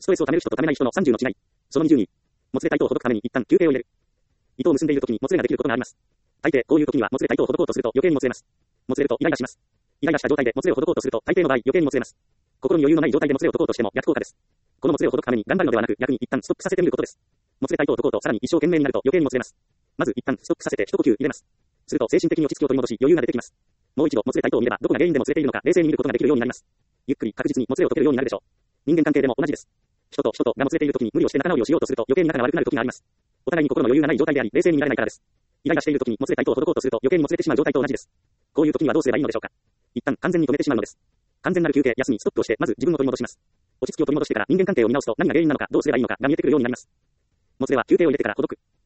ストレスを溜める人と溜めない人の30の違い。その22。もつれた糸をほどくために一旦休憩を入れる。糸を結んでいるときにもつれができることがあります。大抵、こういうときにはもつれた糸をほどこうとすると余計にもつれます。もつれるとイライラします。イライラした状態でもつれをほどこうとすると大抵の場合余計にもつれます。心に余裕のない状態でもつれを解こうとしても逆効果です。このもつれをほどくために頑張るのではなく逆に一旦ストップさせてみることです。もつれた糸を解こうとさらに一生懸命になると余計にもつれます。まず一旦ストップさせて一呼吸入れます。すると精神的に落ち着きを取り戻し余裕が出てきます。もう一度もつれた糸を見ればどこが原因でもつれているのか冷静に見ることができるようになります。ゆっくり確実にもつれを解けるようになるでしょう。人間関係でも同じです。人と人とがもつれているときに無理をして仲直りをしようとすると余計に仲が悪くなるときがあります。お互いに心の余裕がない状態であり冷静に見られないからです。イライラしているときにもつれた糸をほどこうとすると余計にもつれてしまう状態と同じです。こういうときにはどうすればいいのでしょうか。一旦完全に止めてしまうのです。完全なる休憩、休み、ストップをしてまず自分を取り戻します。落ち着きを取り戻してから人間関係を見直すと何が原因なのかどうすればいいのかが見えてくるようになります。もつれは休憩を入れてからほどく。